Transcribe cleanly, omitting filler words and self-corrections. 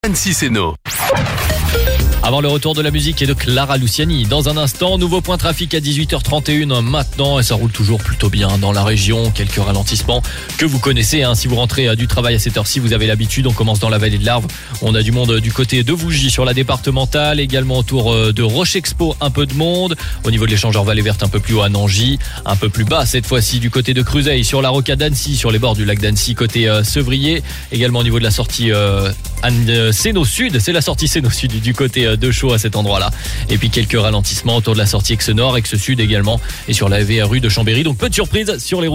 Annecy Séno. Avant le retour de la musique et de Clara Luciani. Dans un instant, nouveau point trafic à 18h31 maintenant et ça roule toujours plutôt bien dans la région. Quelques ralentissements que vous connaissez. Si vous rentrez du travail à cette heure-ci, vous avez l'habitude. On commence dans la vallée de l'Arve. On a du monde du côté de Vougy sur la départementale. Également autour de Roche-Expo, un peu de monde. Au niveau de l'échangeur Vallée Verte, un peu plus haut à Nangy. Un peu plus bas cette fois-ci du côté de Cruzeil, sur la rocade d'Annecy, sur les bords du lac d'Annecy, côté Sevrier. Également au niveau de la sortie Séno Sud. C'est la sortie Séno Sud du côté de Chaux à cet endroit-là. Et puis quelques ralentissements autour de la sortie Aix Nord, Aix Sud également et sur la VRU de Chambéry. Donc peu de surprises sur les routes.